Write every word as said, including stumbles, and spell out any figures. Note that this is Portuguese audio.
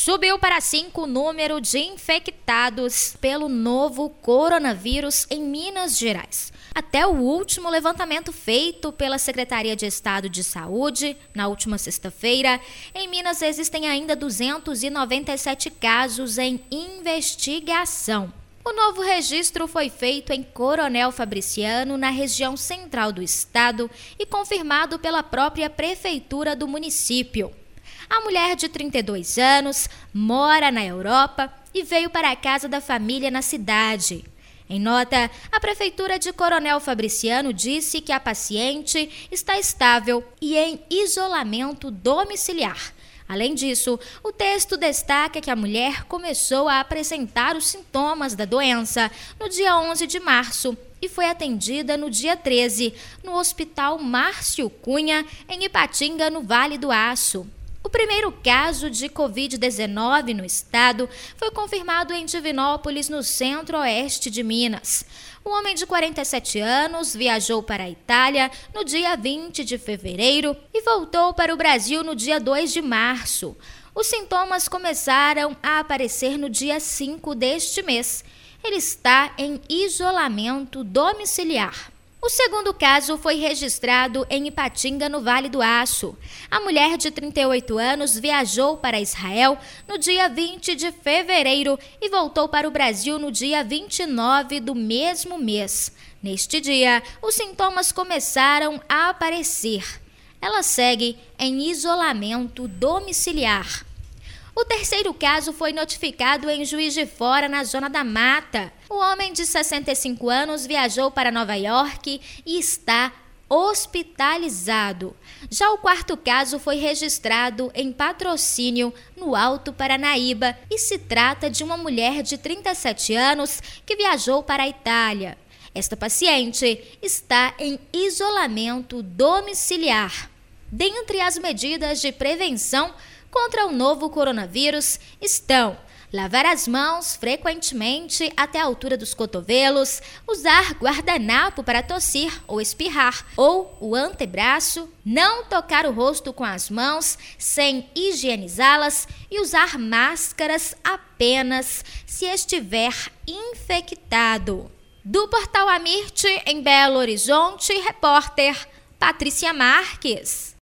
Subiu para cinco o número de infectados pelo novo coronavírus em Minas Gerais. Até o último levantamento feito pela Secretaria de Estado de Saúde, na última sexta-feira, em Minas existem ainda duzentos e noventa e sete casos em investigação. O novo registro foi feito em Coronel Fabriciano, na região central do estado, e confirmado pela própria prefeitura do município. A mulher de trinta e dois anos mora na Europa e veio para a casa da família na cidade. Em nota, a prefeitura de Coronel Fabriciano disse que a paciente está estável e em isolamento domiciliar. Além disso, o texto destaca que a mulher começou a apresentar os sintomas da doença no dia onze de março e foi atendida no dia treze no Hospital Márcio Cunha, em Ipatinga, no Vale do Aço. O primeiro caso de covid dezenove no estado foi confirmado em Divinópolis, no centro-oeste de Minas. O homem de quarenta e sete anos viajou para a Itália no dia vinte de fevereiro e voltou para o Brasil no dia dois de março. Os sintomas começaram a aparecer no dia cinco deste mês. Ele está em isolamento domiciliar. O segundo caso foi registrado em Ipatinga, no Vale do Aço. A mulher de trinta e oito anos viajou para Israel no dia vinte de fevereiro e voltou para o Brasil no dia vinte e nove do mesmo mês. Neste dia, os sintomas começaram a aparecer. Ela segue em isolamento domiciliar. O terceiro caso foi notificado em Juiz de Fora, na Zona da Mata. O homem de sessenta e cinco anos viajou para Nova York e está hospitalizado. Já o quarto caso foi registrado em Patrocínio, no Alto Paranaíba, e se trata de uma mulher de trinta e sete anos que viajou para a Itália. Esta paciente está em isolamento domiciliar. Dentre as medidas de prevenção contra o novo coronavírus estão lavar as mãos frequentemente até a altura dos cotovelos, usar guardanapo para tossir ou espirrar, ou o antebraço, não tocar o rosto com as mãos sem higienizá-las e usar máscaras apenas se estiver infectado. Do Portal Amirte, em Belo Horizonte, repórter Patrícia Marques.